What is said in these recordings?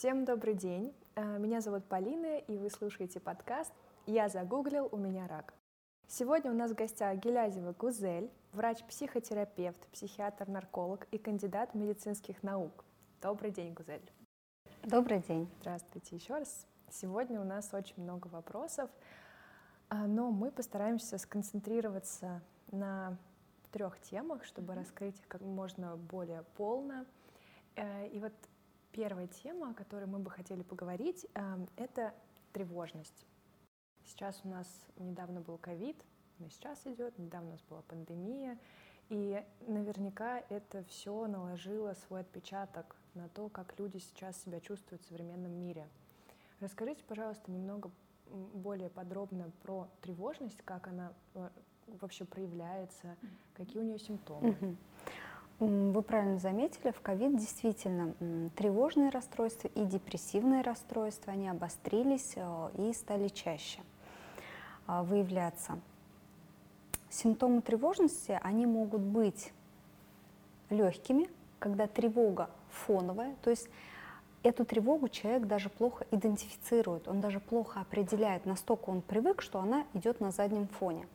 Всем добрый день. Меня зовут Полина, и вы слушаете подкаст «Я загуглил, у меня рак». Сегодня у нас в гостях Гилязева Гузель, врач-психотерапевт, психиатр-нарколог и кандидат медицинских наук. Добрый день, Гузель. Добрый день. Здравствуйте еще раз. Сегодня у нас очень много вопросов, но мы постараемся сконцентрироваться на 3 темах, чтобы раскрыть их как можно более полно. И вот первая тема, о которой мы бы хотели поговорить, это тревожность. Сейчас у нас недавно был ковид, но сейчас идет, недавно у нас была пандемия, и наверняка это все наложило свой отпечаток на то, как люди сейчас себя чувствуют в современном мире. Расскажите, пожалуйста, немного более подробно про тревожность, как она вообще проявляется, какие у нее симптомы. Вы правильно заметили, в ковид действительно тревожные расстройства и депрессивные расстройства, они обострились и стали чаще выявляться. Симптомы тревожности, они могут быть легкими, когда тревога фоновая, то есть эту тревогу человек даже плохо идентифицирует, он даже плохо определяет, настолько он привык, что она идет на заднем фоне.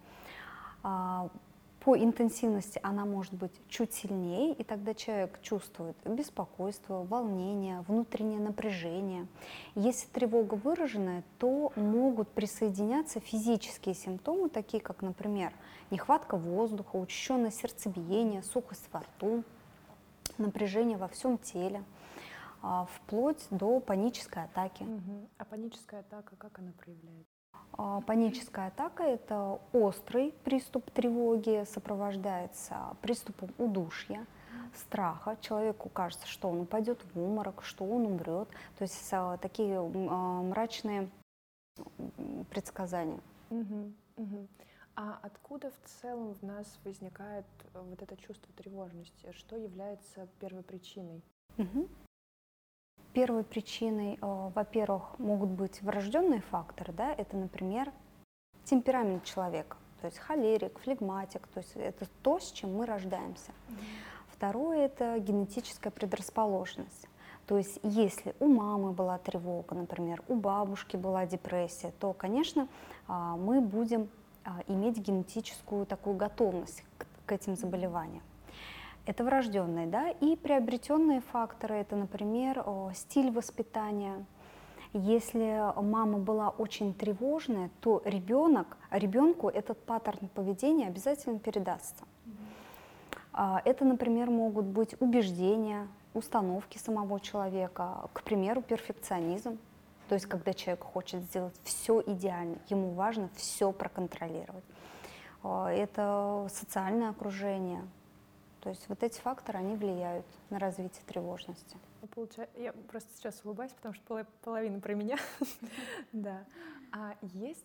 По интенсивности она может быть чуть сильнее, и тогда человек чувствует беспокойство, волнение, внутреннее напряжение. Если тревога выраженная, то могут присоединяться физические симптомы, такие как, например, нехватка воздуха, учащенное сердцебиение, сухость во рту, напряжение во всем теле, вплоть до панической атаки. А паническая атака, как она проявляется? Паническая атака – это острый приступ тревоги, сопровождается приступом удушья, страха. Человеку кажется, что он упадет в обморок, что он умрет. То есть такие мрачные предсказания. А откуда в целом в нас возникает вот это чувство тревожности? Что является первопричиной? Первой причиной, во-первых, могут быть врожденные факторы, да, это, например, темперамент человека, то есть холерик, флегматик, то есть это то, с чем мы рождаемся. Второе – это генетическая предрасположенность. То есть если у мамы была тревога, например, у бабушки была депрессия, то, конечно, мы будем иметь генетическую такую готовность к этим заболеваниям. Это врожденные, да, и приобретенные факторы, это, например, стиль воспитания. Если мама была очень тревожная, то ребенку этот паттерн поведения обязательно передастся. Это, например, могут быть убеждения, установки самого человека, к примеру, перфекционизм. То есть, когда человек хочет сделать все идеально, ему важно все проконтролировать. Это социальное окружение. То есть вот эти факторы, они влияют на развитие тревожности. Я просто сейчас улыбаюсь, потому что половина про меня. Да. А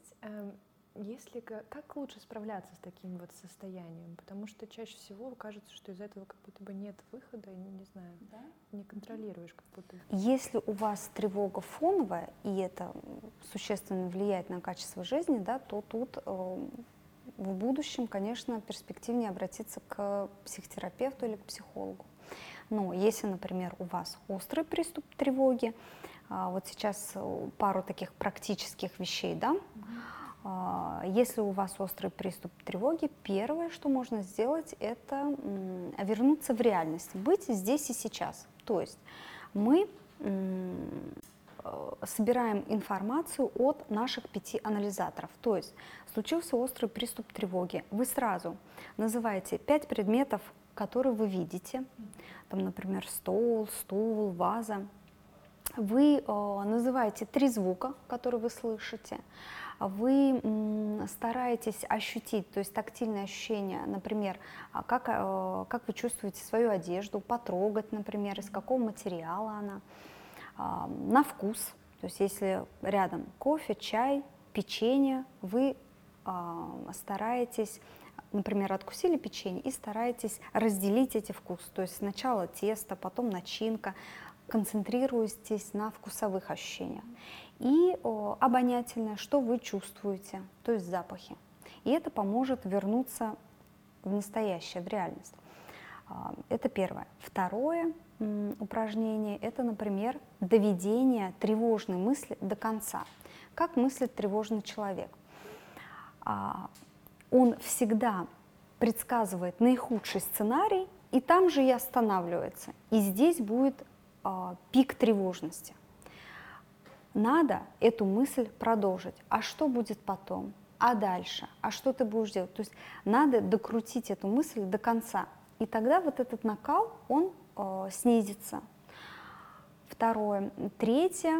как лучше справляться с таким вот состоянием? Потому что чаще всего кажется, что из этого как будто бы нет выхода, не знаю, не контролируешь как будто. Если у вас тревога фоновая, и это существенно влияет на качество жизни, да, то тут в будущем, конечно, перспективнее обратиться к психотерапевту или к психологу. Но если, например, у вас острый приступ тревоги, вот сейчас пару таких практических вещей, да, если у вас острый приступ тревоги, первое, что можно сделать, это вернуться в реальность, быть здесь и сейчас. То есть мы собираем информацию от наших 5 анализаторов. То есть случился острый приступ тревоги. Вы сразу называете 5 предметов, которые вы видите. Там, например, стол, стул, ваза. Вы называете 3 звука, которые вы слышите. Вы стараетесь ощутить, то есть тактильные ощущения, например, как вы чувствуете свою одежду, потрогать, например, из какого материала она. На вкус, то есть если рядом кофе, чай, печенье, вы стараетесь, например, откусили печенье и стараетесь разделить эти вкусы, то есть сначала тесто, потом начинка, концентрируйтесь на вкусовых ощущениях. И обонятельное, что вы чувствуете, то есть запахи. И это поможет вернуться в настоящее, в реальность. Это первое. Второе упражнение – это, например, доведение тревожной мысли до конца. Как мыслит тревожный человек? Он всегда предсказывает наихудший сценарий, и там же и останавливается. И здесь будет пик тревожности. Надо эту мысль продолжить. А что будет потом? А дальше? А что ты будешь делать? То есть надо докрутить эту мысль до конца. И тогда вот этот накал, он снизится. Второе. Третье.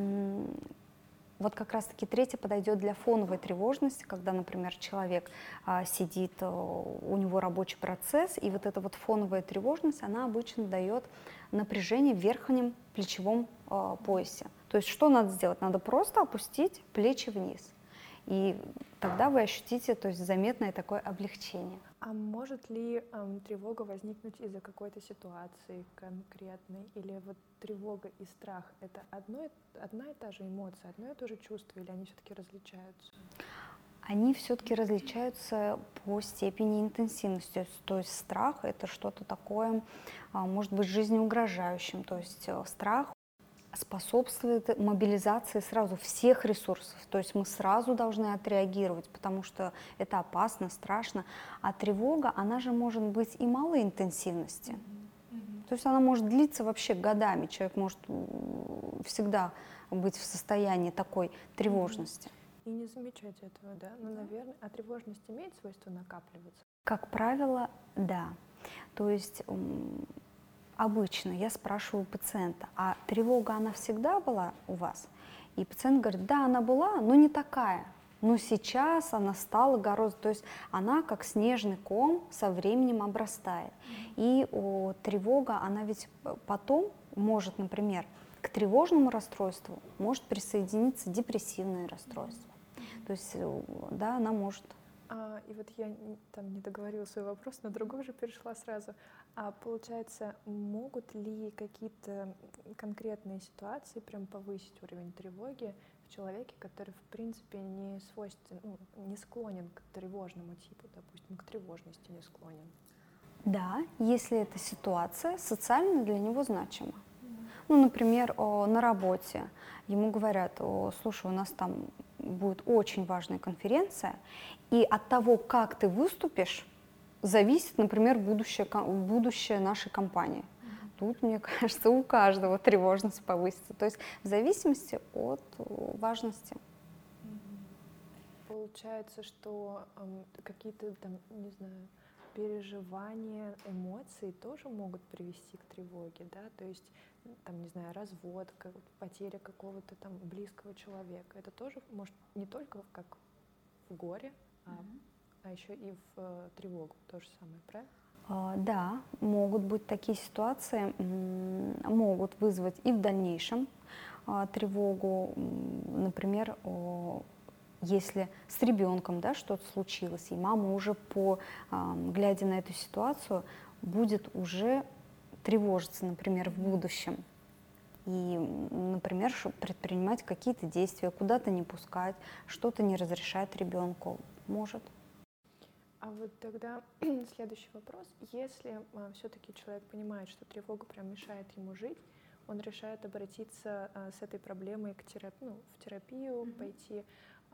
Вот как раз-таки третье подойдет для фоновой тревожности, когда, например, человек сидит, у него рабочий процесс, и вот эта вот фоновая тревожность, она обычно дает напряжение в верхнем плечевом поясе. То есть что надо сделать? Надо просто опустить плечи вниз. И тогда вы ощутите, то есть, заметное такое облегчение. А может ли тревога возникнуть из-за какой-то ситуации конкретной? Или вот тревога и страх — это одна и та же эмоция, одно и то же чувство, или они все-таки различаются? Они все-таки различаются по степени интенсивности. То есть страх — это что-то такое, может быть, жизнеугрожающим. То есть страх способствует мобилизации сразу всех ресурсов. То есть мы сразу должны отреагировать, потому что это опасно, страшно. А тревога, она же может быть и малой интенсивности. То есть она может длиться вообще годами. Человек может всегда быть в состоянии такой тревожности. И не замечать этого, да? Ну, наверное, а тревожность имеет свойство накапливаться? Как правило, да. То есть обычно я спрашиваю пациента, а тревога, она всегда была у вас? И пациент говорит, да, она была, но не такая. Но сейчас она стала гораздо, то есть она как снежный ком со временем обрастает. И тревога, она ведь потом может, например, к тревожному расстройству может присоединиться депрессивное расстройство. То есть, да, она может. И вот я там не договорила свой вопрос, на другой же перешла сразу. А получается, могут ли какие-то конкретные ситуации прям повысить уровень тревоги в человеке, который, в принципе, не свойствен, не склонен к тревожному типу, допустим, к тревожности не склонен? Да, если эта ситуация социально для него значима. Ну, например, на работе ему говорят, слушай, у нас там будет очень важная конференция, и от того, как ты выступишь, зависит, например, будущее нашей компании. Тут, мне кажется, у каждого тревожность повысится. То есть в зависимости от важности. Получается, что какие-то там, не знаю, переживания, эмоции тоже могут привести к тревоге, да, то есть, там, не знаю, развод, потеря какого-то там близкого человека, это тоже может не только как в горе, а еще и в тревогу, то же самое, правильно? Да, могут быть такие ситуации, могут вызвать и в дальнейшем тревогу, например, если с ребенком, да, что-то случилось, и мама уже глядя на эту ситуацию, будет уже тревожиться, например, в будущем. И, например, предпринимать какие-то действия, куда-то не пускать, что-то не разрешать ребенку. Может. А вот тогда следующий вопрос. Если все-таки человек понимает, что тревога прям мешает ему жить, он решает обратиться с этой проблемой в терапию, пойти.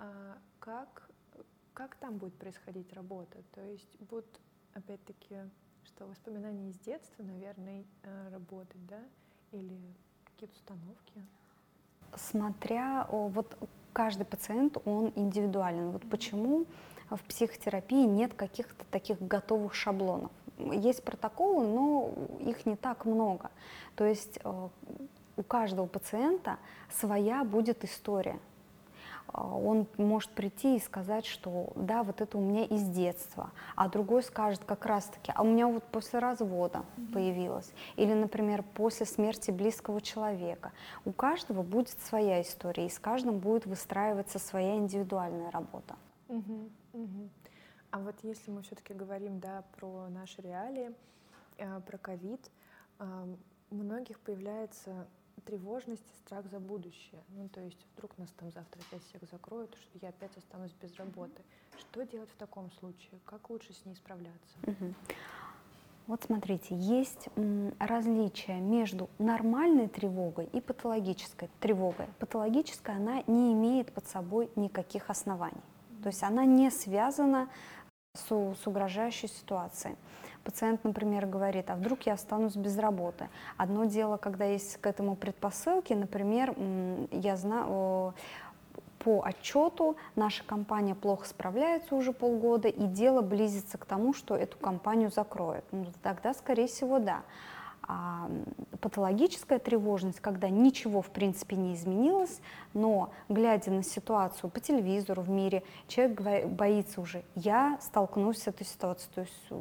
Как там будет происходить работа? То есть будут, опять-таки, что воспоминания из детства, наверное, работать, да? Или какие-то установки? Смотря, вот каждый пациент, он индивидуален. Вот почему в психотерапии нет каких-то таких готовых шаблонов. Есть протоколы, но их не так много. То есть у каждого пациента своя будет история. Он может прийти и сказать, что да, вот это у меня из детства, а другой скажет как раз-таки, а у меня вот после развода появилось, или, например, после смерти близкого человека. У каждого будет своя история, и с каждым будет выстраиваться своя индивидуальная работа. А вот если мы все-таки говорим, да, про наши реалии, про ковид, у многих появляется тревожность и страх за будущее. Ну, то есть вдруг нас там завтра опять всех закроют, что я опять останусь без работы. Что делать в таком случае? Как лучше с ней справляться? Вот смотрите, есть различие между нормальной тревогой и патологической тревогой. Патологическая, она не имеет под собой никаких оснований. То есть она не связана с угрожающей ситуацией. Пациент, например, говорит, а вдруг я останусь без работы. Одно дело, когда есть к этому предпосылки, например, я знаю, по отчету наша компания плохо справляется уже полгода, и дело близится к тому, что эту компанию закроют. Ну, тогда, скорее всего, да. А патологическая тревожность, когда ничего, в принципе, не изменилось, но, глядя на ситуацию по телевизору в мире, человек боится уже, я столкнусь с этой ситуацией. То есть,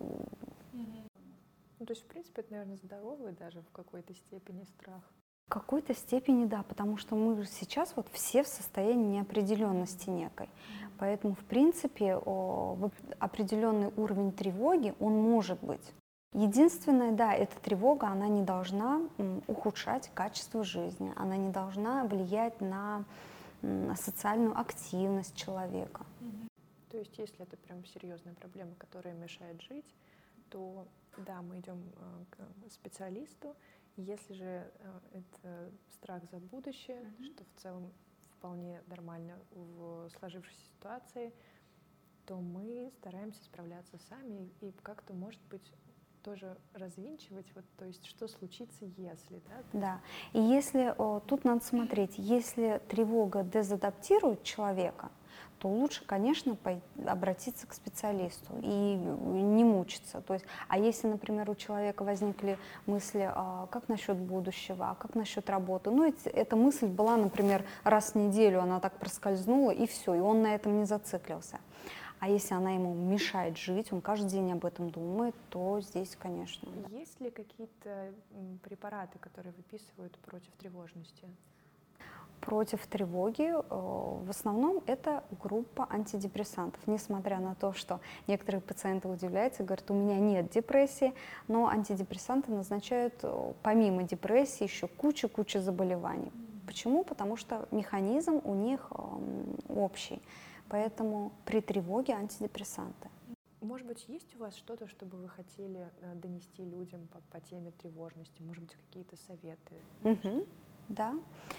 ну, то есть, в принципе, это, наверное, здоровый даже в какой-то степени страх. в какой-то степени да, потому что мы сейчас вот все в состоянии неопределенности некой. Поэтому, в принципе, определенный уровень тревоги, он может быть. Единственное, да, эта тревога, она не должна ухудшать качество жизни, она не должна влиять на социальную активность человека. То есть, если это прям серьезная проблема, которая мешает жить, то да, мы идем к специалисту. Если же это страх за будущее, что в целом вполне нормально в сложившейся ситуации, то мы стараемся справляться сами и как-то, может быть, тоже развинчивать, вот, то есть что случится, если, да? Да, и если, тут надо смотреть, если тревога дезадаптирует человека, то лучше, конечно, обратиться к специалисту и не мучиться. То есть, а если, например, у человека возникли мысли, как насчет будущего, а как насчет работы, ну, эта мысль была, например, раз в неделю, она так проскользнула, и все, и он на этом не зациклился. А если она ему мешает жить, он каждый день об этом думает, то здесь, конечно. Да. Есть ли какие-то препараты, которые выписывают против тревожности? Против тревоги в основном это группа антидепрессантов. Несмотря на то, что некоторые пациенты удивляются, говорят, у меня нет депрессии, но антидепрессанты назначают помимо депрессии еще кучу заболеваний. Почему? Потому что механизм у них общий. Поэтому при тревоге антидепрессанты. Может быть, есть у вас что-то, что бы вы хотели донести людям по теме тревожности? Может быть, какие-то советы? Да.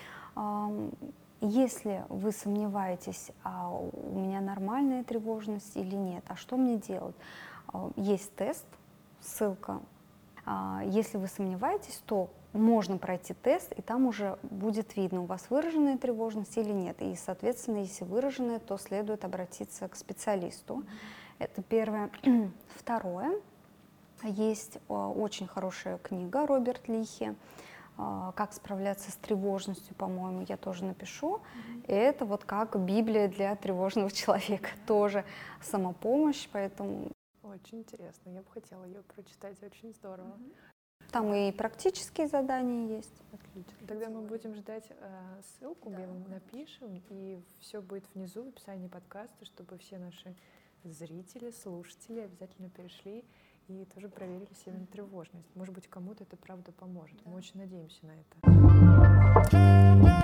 Если вы сомневаетесь, а у меня нормальная тревожность или нет, а что мне делать? Есть тест, ссылка. Если вы сомневаетесь, то можно пройти тест, и там уже будет видно, у вас выраженная тревожность или нет. И, соответственно, если выраженная, то следует обратиться к специалисту. Это первое. Второе. Есть очень хорошая книга Роберт Лихи «Как справляться с тревожностью», по-моему, я тоже напишу. И это вот как Библия для тревожного человека, тоже самопомощь, поэтому... Очень интересно, я бы хотела ее прочитать, очень здорово. Там и практические задания есть. Отлично. Тогда мы будем ждать ссылку, мы вам напишем, и все будет внизу в описании подкаста, чтобы все наши зрители, слушатели обязательно перешли и тоже проверили себе на тревожность. Может быть, кому-то это правда поможет. Мы очень надеемся на это.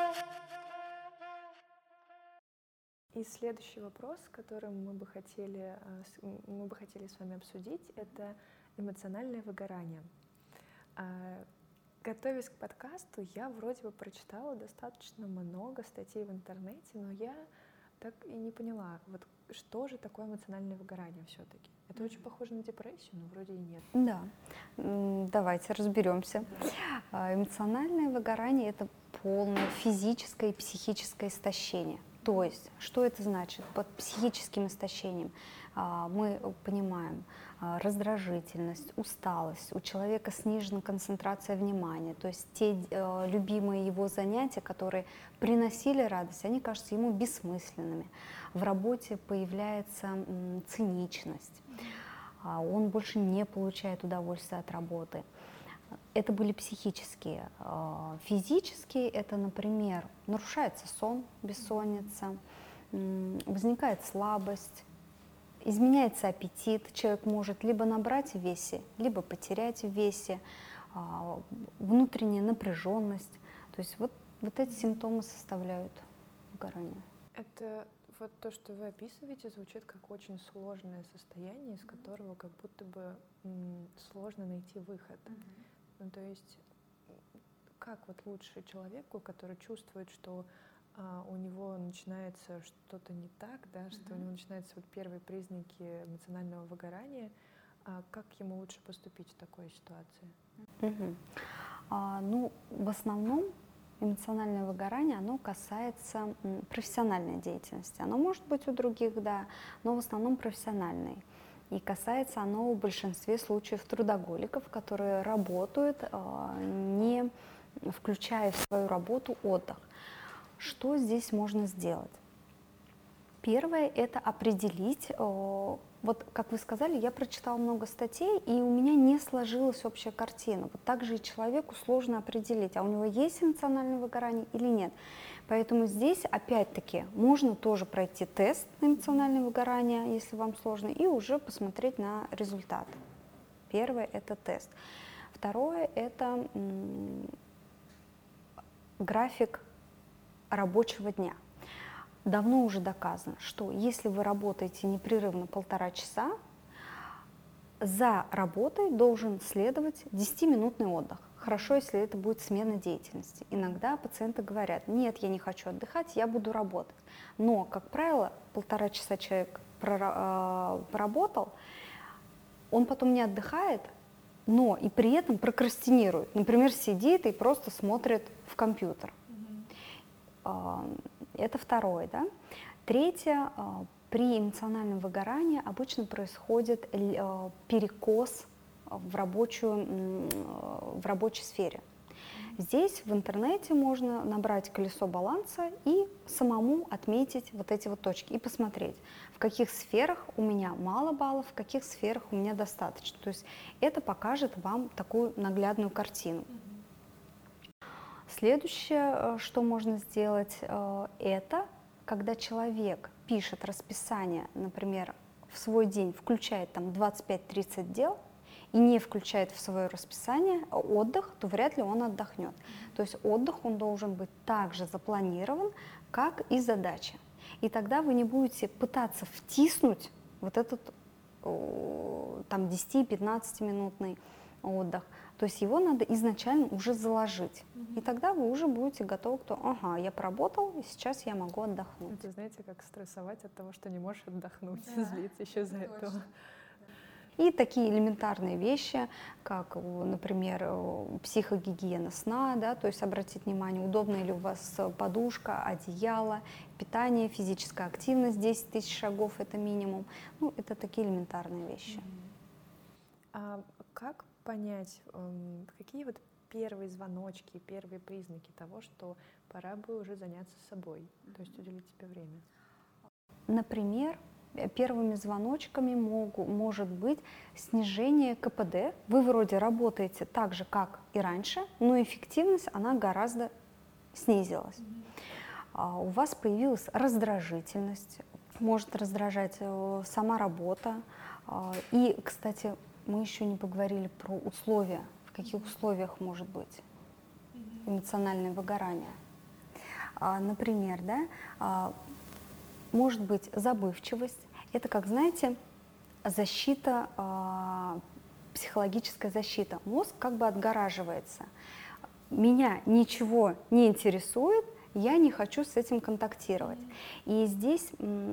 И следующий вопрос, который мы бы хотели с вами обсудить, это эмоциональное выгорание. Готовясь к подкасту, я вроде бы прочитала достаточно много статей в интернете, но я так и не поняла, вот что же такое эмоциональное выгорание все-таки. Это очень похоже на депрессию, но вроде и нет. Да, давайте разберемся. Эмоциональное выгорание – это полное физическое и психическое истощение. То есть, что это значит? Под психическим истощением мы понимаем раздражительность, усталость, у человека снижена концентрация внимания, то есть те любимые его занятия, которые приносили радость, они кажутся ему бессмысленными. В работе появляется циничность, он больше не получает удовольствия от работы. Это были психические. Физические – это, например, нарушается сон, бессонница, возникает слабость, изменяется аппетит, человек может либо набрать в весе, либо потерять в весе, внутренняя напряженность. То есть вот эти симптомы составляют выгорание. Это вот то, что вы описываете, звучит как очень сложное состояние, из которого как будто бы сложно найти выход. Ну, то есть как вот лучше человеку, который чувствует, что у него начинается что-то не так, да, что у него начинаются вот первые признаки эмоционального выгорания, как ему лучше поступить в такой ситуации? Ну, в основном эмоциональное выгорание, оно касается профессиональной деятельности. Оно может быть у других, да, но в основном профессиональной. И касается оно в большинстве случаев трудоголиков, которые работают, не включая в свою работу отдых. Что здесь можно сделать? Первое – это определить, вот как вы сказали, я прочитала много статей, и у меня не сложилась общая картина. Вот так же и человеку сложно определить, а у него есть эмоциональное выгорание или нет. Поэтому здесь, опять-таки, можно тоже пройти тест на эмоциональное выгорание, если вам сложно, и уже посмотреть на результат. Первое – это тест. Второе – это график рабочего дня. Давно уже доказано, что если вы работаете непрерывно 1,5 часа, за работой должен следовать 10-минутный отдых. Хорошо, если это будет смена деятельности. Иногда пациенты говорят: нет, я не хочу отдыхать, я буду работать. Но, как правило, 1,5 часа человек поработал, он потом не отдыхает, но и при этом прокрастинирует. Например, сидит и просто смотрит в компьютер. Это второе, да. Третье, при эмоциональном выгорании обычно происходит перекос в рабочей сфере. Здесь в интернете можно набрать колесо баланса и самому отметить вот эти вот точки и посмотреть, в каких сферах у меня мало баллов, в каких сферах у меня достаточно. То есть это покажет вам такую наглядную картину. Следующее, что можно сделать, это когда человек пишет расписание, например, в свой день включает там 25-30 дел и не включает в свое расписание отдых, то вряд ли он отдохнет. То есть отдых он должен быть также запланирован, как и задача. И тогда вы не будете пытаться втиснуть вот этот там 10-15-минутный отдых. То есть его надо изначально уже заложить. И тогда вы уже будете готовы к тому: ага, я поработал, и сейчас я могу отдохнуть. Это, знаете, как стрессовать от того, что не можешь отдохнуть, злиться еще из-за этого. И такие элементарные вещи, как, например, психогигиена сна, да, то есть обратить внимание, удобна ли у вас подушка, одеяло, питание, физическая активность, 10 тысяч шагов – это минимум. Ну, это такие элементарные вещи. А как понять, какие вот первые звоночки, первые признаки того, что пора бы уже заняться собой, то есть уделить себе время? Например, первыми звоночками может быть снижение КПД. Вы вроде работаете так же, как и раньше, но эффективность, она гораздо снизилась. У вас появилась раздражительность, может раздражать сама работа. И, кстати, мы еще не поговорили про условия, в каких условиях может быть эмоциональное выгорание. Например, да, может быть забывчивость. Это, как знаете, защита, психологическая защита. Мозг как бы отгораживается. Меня ничего не интересует, я не хочу с этим контактировать. И здесь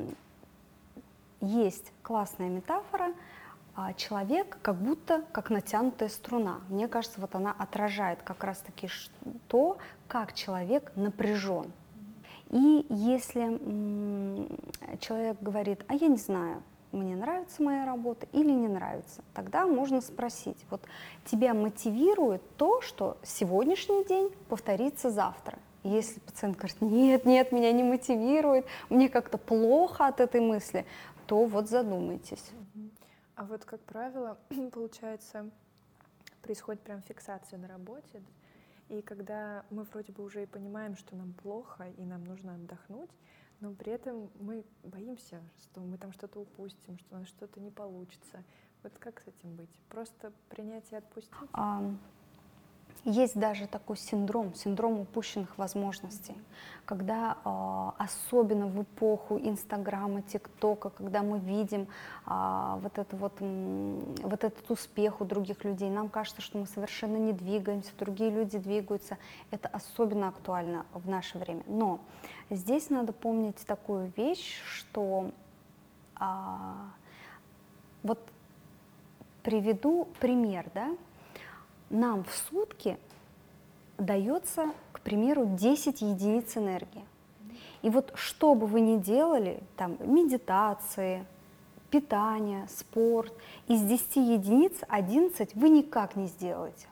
есть классная метафора. Человек как будто как натянутая струна. Мне кажется, вот она отражает как раз-таки то, как человек напряжен. И если человек говорит: а я не знаю, мне нравится моя работа или не нравится, тогда можно спросить: вот тебя мотивирует то, что сегодняшний день повторится завтра? Если пациент говорит: нет, нет, меня не мотивирует, мне как-то плохо от этой мысли, то вот задумайтесь. А вот, как правило, получается, происходит прям фиксация на работе, и когда мы вроде бы уже и понимаем, что нам плохо и нам нужно отдохнуть, но при этом мы боимся, что мы там что-то упустим, что у нас что-то не получится. Вот как с этим быть? Просто принять и отпустить? Есть даже такой синдром упущенных возможностей, когда особенно в эпоху Инстаграма, ТикТока, когда мы видим вот этот успех у других людей, нам кажется, что мы совершенно не двигаемся, другие люди двигаются. Это особенно актуально в наше время. Но здесь надо помнить такую вещь, что вот приведу пример, да? Нам в сутки дается, к примеру, 10 единиц энергии. И вот что бы вы ни делали, там, медитации, питание, спорт, из 10 единиц 11 вы никак не сделаете.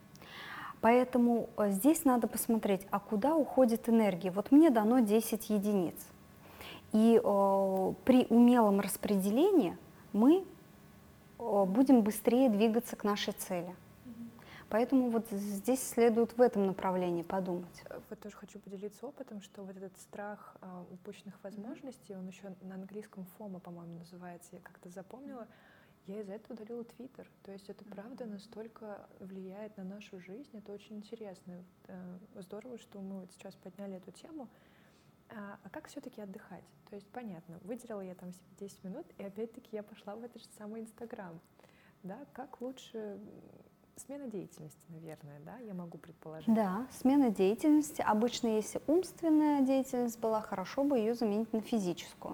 Поэтому здесь надо посмотреть, а куда уходит энергия. Вот мне дано 10 единиц. И при умелом распределении мы будем быстрее двигаться к нашей цели. Поэтому вот здесь следует в этом направлении подумать. Вот тоже хочу поделиться опытом, что вот этот страх упущенных возможностей, он еще на английском FOMO, по-моему, называется, я как-то запомнила, я из-за этого удалила Твиттер. То есть это правда настолько влияет на нашу жизнь, это очень интересно. Здорово, что мы вот сейчас подняли эту тему. А как все-таки отдыхать? То есть понятно, выделила я там себе 10 минут, и опять-таки я пошла в этот же самый Инстаграм. Да, как лучше... Смена деятельности, наверное, да, я могу предположить. Да, смена деятельности. Обычно, если умственная деятельность была, хорошо бы ее заменить на физическую.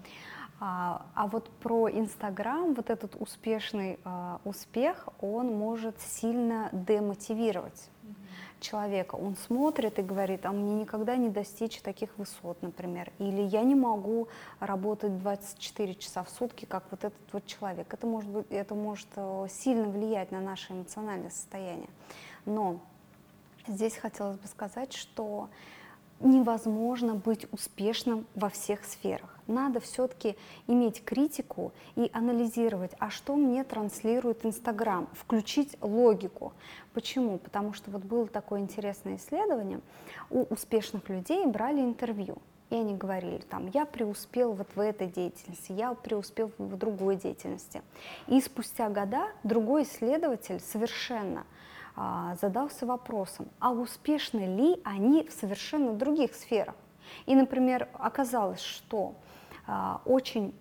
А вот про Инстаграм, вот этот успешный успех, он может сильно демотивировать человека. Он смотрит и говорит, а мне никогда не достичь таких высот, например. Или я не могу работать 24 часа в сутки, как вот этот вот человек. Это может сильно влиять на наше эмоциональное состояние. Но здесь хотелось бы сказать, что невозможно быть успешным во всех сферах. Надо все-таки иметь критику и анализировать, а что мне транслирует Инстаграм, включить логику. Почему? Потому что вот было такое интересное исследование, у успешных людей брали интервью, и они говорили, там, я преуспел вот в этой деятельности, я преуспел в другой деятельности. И спустя года другой исследователь совершенно задался вопросом, а успешны ли они в совершенно других сферах. И, например, оказалось, что очень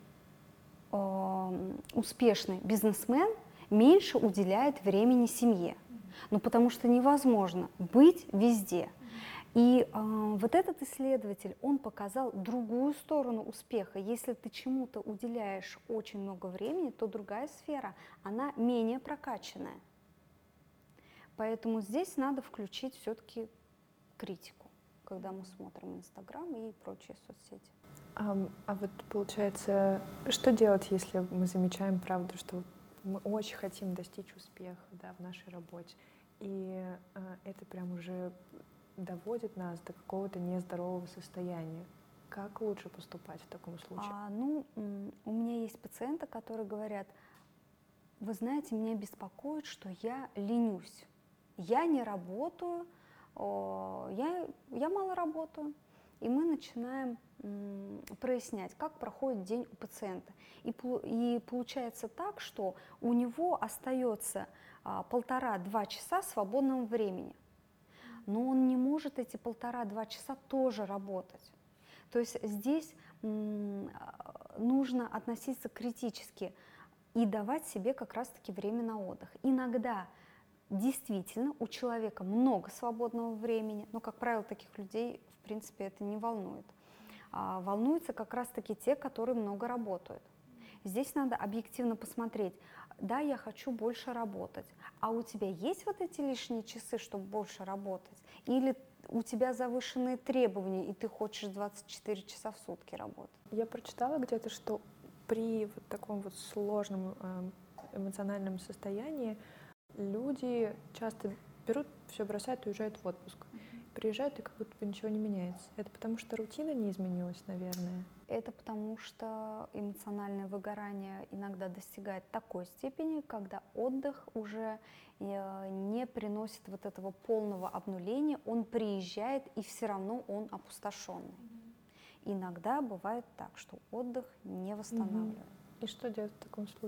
успешный бизнесмен меньше уделяет времени семье, ну, потому что невозможно быть везде. И вот этот исследователь, он показал другую сторону успеха. Если ты чему-то уделяешь очень много времени, то другая сфера, она менее прокачанная. Поэтому здесь надо включить все-таки критику, когда мы смотрим Инстаграм и прочие соцсети. А вот получается, что делать, если мы замечаем, правда, что мы очень хотим достичь успеха, да, в нашей работе, и это прям уже доводит нас до какого-то нездорового состояния? Как лучше поступать в таком случае? У меня есть пациенты, которые говорят, вы знаете, меня беспокоит, что я ленюсь. Я не работаю, я мало работаю. И мы начинаем прояснять, как проходит день у пациента. И получается так, что у него остается 1,5-2 часа свободного времени. Но он не может эти 1,5-2 часа тоже работать. То есть здесь нужно относиться критически и давать себе как раз-таки время на отдых. Иногда действительно у человека много свободного времени, но, как правило, таких людей, в принципе, это не волнует. Волнуются как раз-таки те, которые много работают. Здесь надо объективно посмотреть, да, я хочу больше работать, а у тебя есть вот эти лишние часы, чтобы больше работать? Или у тебя завышенные требования, и ты хочешь 24 часа в сутки работать? Я прочитала где-то, что при вот таком вот сложном эмоциональном состоянии люди часто берут, все бросают и уезжают в отпуск. Приезжают, и как будто бы ничего не меняется. Это потому что рутина не изменилась, наверное? Это потому что эмоциональное выгорание иногда достигает такой степени, когда отдых уже не приносит вот этого полного обнуления, он приезжает, и все равно он опустошенный. Иногда бывает так, что отдых не восстанавливает. И что делать в таком случае?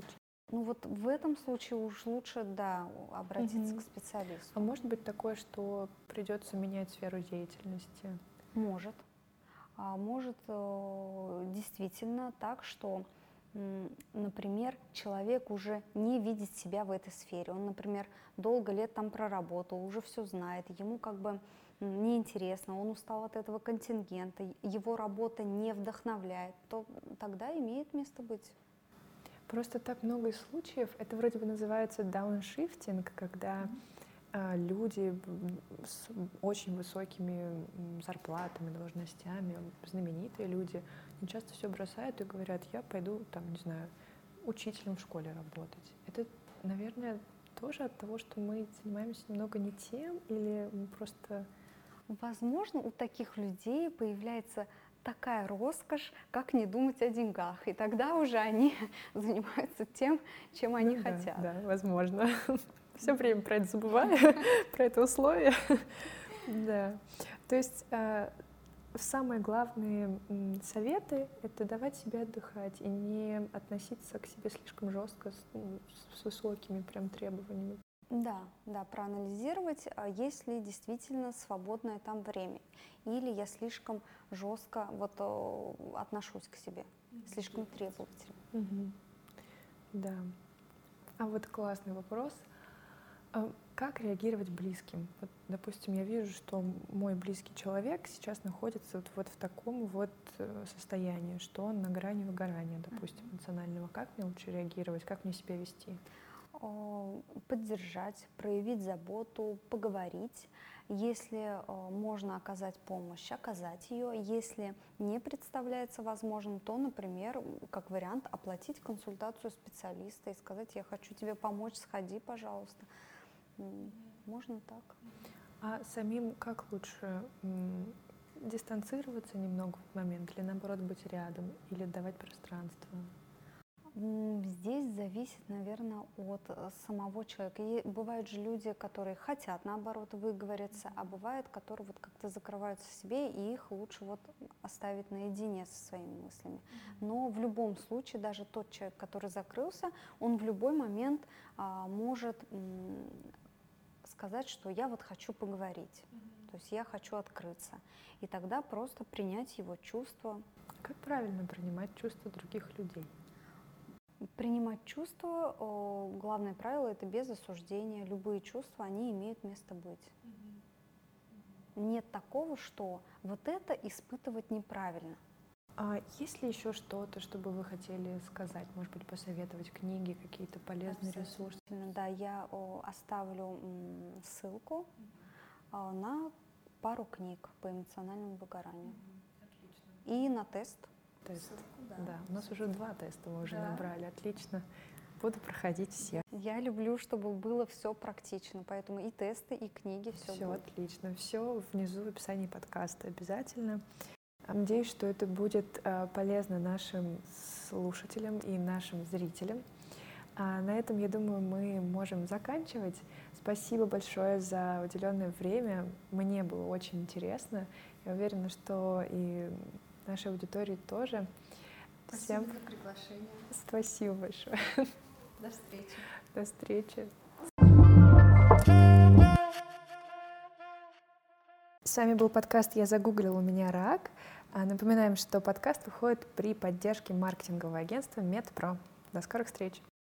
Ну вот в этом случае уж лучше, да, обратиться к специалисту. А может быть такое, что придется менять сферу деятельности? Может. А может действительно так, что, например, человек уже не видит себя в этой сфере. Он, например, долго лет там проработал, уже все знает, ему как бы неинтересно, он устал от этого контингента, его работа не вдохновляет, то тогда имеет место быть. Просто так много случаев. Это вроде бы называется дауншифтинг, когда люди с очень высокими зарплатами, должностями, знаменитые люди, они часто все бросают и говорят: я пойду, там, не знаю, учителем в школе работать. Это, наверное, тоже от того, что мы занимаемся немного не тем, или мы просто... Возможно, у таких людей появляется такая роскошь, как не думать о деньгах. И тогда уже они занимаются тем, чем они хотят. Да, возможно. Все время про это забываю, про это условие. Да. То есть самые главные советы — это давать себе отдыхать и не относиться к себе слишком жестко с высокими прям требованиями. Да, проанализировать, есть ли действительно свободное там время, или я слишком жестко вот отношусь к себе, слишком требовательно. Да. А вот классный вопрос. Как реагировать близким? Вот, допустим, я вижу, что мой близкий человек сейчас находится вот в таком вот состоянии, что он на грани выгорания, допустим, эмоционального. Как мне лучше реагировать? Как мне себя вести? Поддержать, проявить заботу, поговорить. Если можно оказать помощь, оказать ее. Если не представляется возможным, то, например, как вариант, оплатить консультацию специалиста и сказать: я хочу тебе помочь, сходи, пожалуйста. Можно так. А самим как лучше? Дистанцироваться немного в момент или, наоборот, быть рядом, или давать пространство? Здесь зависит, наверное, от самого человека. И бывают же люди, которые хотят, наоборот, выговориться, а бывают, которые вот как-то закрываются в себе, и их лучше вот оставить наедине со своими мыслями. Но в любом случае, даже тот человек, который закрылся, он в любой момент может сказать, что я вот хочу поговорить, то есть я хочу открыться. И тогда просто принять его чувства. Как правильно принимать чувства других людей? Принимать чувства, главное правило — это без осуждения. Любые чувства, они имеют место быть. Нет такого, что вот это испытывать неправильно. А есть ли еще что-то, что бы вы хотели сказать? Может быть, посоветовать книги, какие-то полезные ресурсы? Да, я оставлю ссылку на пару книг по эмоциональному выгоранию. И на тест. Тест. Да, у нас уже 2 теста мы уже набрали. Отлично. Буду проходить все. Я люблю, чтобы было все практично, поэтому и тесты, и книги, все будет. Отлично. Все внизу в описании подкаста обязательно. Надеюсь, что это будет полезно нашим слушателям и нашим зрителям. А на этом, я думаю, мы можем заканчивать. Спасибо большое за уделенное время. Мне было очень интересно. Я уверена, что и нашей аудитории тоже. Спасибо за приглашение. Спасибо большое. До встречи. До встречи. С вами был подкаст «Я загуглил, у меня рак». Напоминаем, что подкаст выходит при поддержке маркетингового агентства MedPro. До скорых встреч!